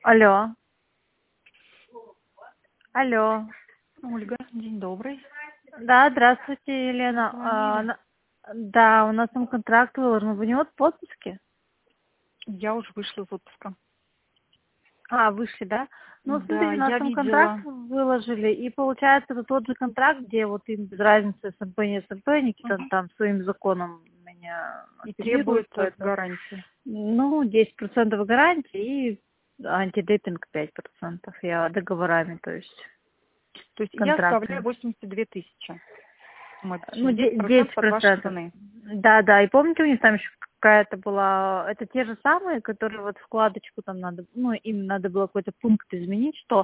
Алло. Алло. Ольга, день добрый. Да, здравствуйте, Елена. Звонили. Да, у нас там контракт выложен. Вы не вот в отпуске? Я уже вышла из отпуска. Вышли, да? Ну, Да, смотрите, у нас я там контракт видела. выложили, и получается, это тот же контракт, где вот им без разницы СМП, не СМП, Никита Мгм. там своим законом меня И оперирует, требуется поэтому, гарантия. ну, 10% гарантии и антидемпинг 5%. Я договорами, то есть То есть я оставляю контрактами. 82 тысячи. Мы Ну, пишем 10% от вашей 10%. цены. Да, да. И помните, у них там еще какая-то была... Это те же самые, которые вот вкладочку там надо... Ну, им надо было какой-то пункт изменить, что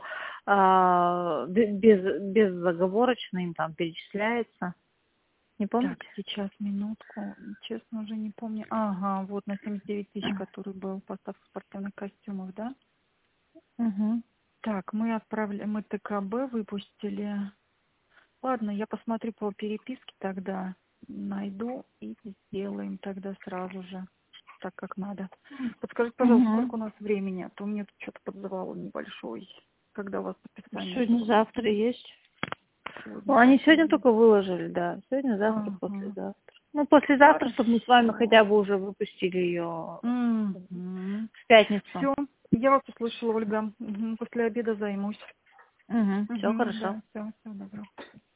безоговорочно им там перечисляется. Не Так, помните? сейчас минутку. Честно, уже не помню. Ага, вот на 79 тысяч, который был поставка спортивных костюмов, да? Угу. Так, мы ТКБ выпустили. Ладно, я посмотрю по переписке тогда, найду и сделаем тогда сразу же, так как надо. Подскажите, пожалуйста, Угу. сколько у нас времени, а то мне тут что-то подзывало небольшой, когда у вас подписание было. Сегодня-завтра есть. Ну, они Сегодня-завтра сегодня есть. только выложили, да. Сегодня-завтра, Ага, послезавтра. Ну, послезавтра, чтобы мы с вами хорошо. хотя бы уже выпустили ее Угу. в пятницу. Все, я вас услышала, Ольга. Мгм, после обеда займусь. Угу. Все Угу, хорошо. да, все, всего доброго.